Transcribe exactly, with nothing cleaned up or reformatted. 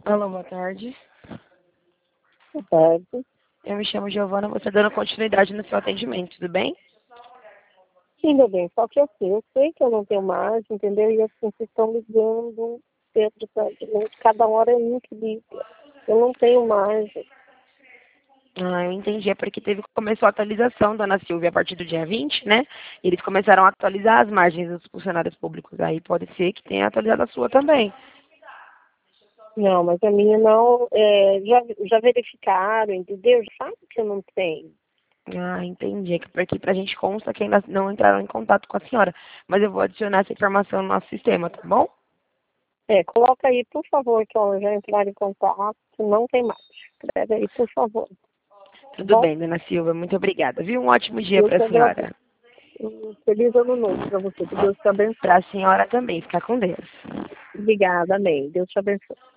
Alô, boa tarde. Boa tarde. Eu me chamo Giovana, você dando continuidade no seu atendimento, tudo bem? Sim, meu bem, só que assim, eu sei que eu não tenho mais, entendeu? E assim, vocês estão ligando dentro pra cada hora é um que liga. Eu não tenho mais. Ah, eu entendi. É porque teve, começou a atualização, dona Silvia, a partir do dia vinte, né? E eles começaram a atualizar as margens dos funcionários públicos. Aí pode ser que tenha atualizado a sua também. Não, mas a minha não, é, já, já verificaram, entendeu? Já sabe que eu não tenho. Ah, entendi. É que porque pra gente consta que ainda não entraram em contato com a senhora. Mas eu vou adicionar essa informação no nosso sistema, tá bom? É, coloca aí, por favor, que ó, já entraram em contato, não tem mais. Escreve aí, por favor. Tá Tudo bom? bem, dona Silvia. Muito obrigada. Viu? Um ótimo dia Eu para te a senhora. agradeço. Um feliz ano novo para você, que Deus te abençoe. Para a senhora também. Ficar com Deus. Obrigada, amém. Deus te abençoe.